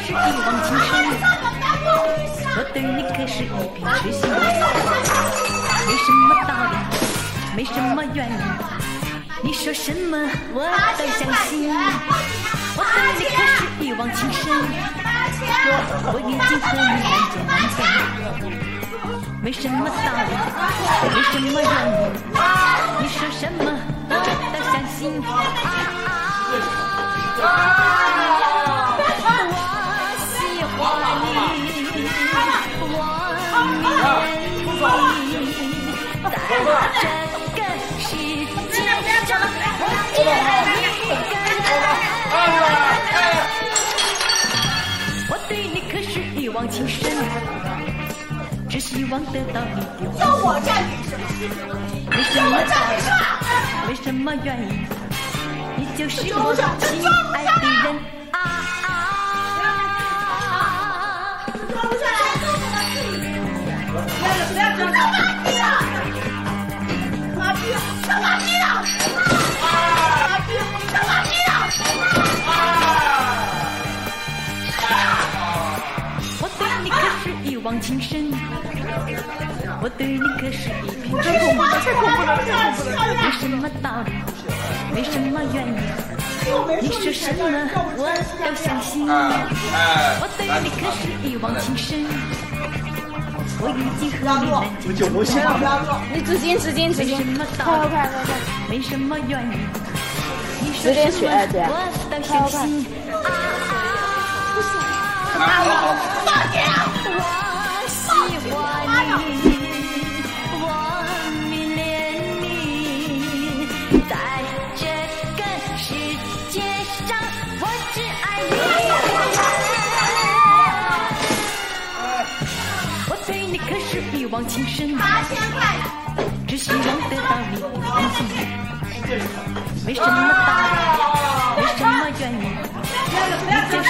是一往情深，我对你可是一片痴心。没什么道理，没什么原因，你说什么我都相信。我对你可是一往情深，我已经和你难解难分。没什么道理，没什么原因，你说什么我都相信。我喜欢你，我迷恋你，在这个世界上，我只爱你一个人。我对你可是一往情深，只希望得到你的欢心。没什么道理，没什么原因，你就是我亲爱的人啊！我对你可是一往情深，我对你可是一片痴心。没什么道理，没什么原因，你说什么我都相信。我对你可是一往情深，我已经和你难解难分。 你纸巾， 没什么道理，没什么原因，你说什么我都相信。我喜欢你，我迷恋你，在这个世界上，我只爱你。我对你可是一往情深，只希望得到你的欢心。没什么道理，没什么原因，你就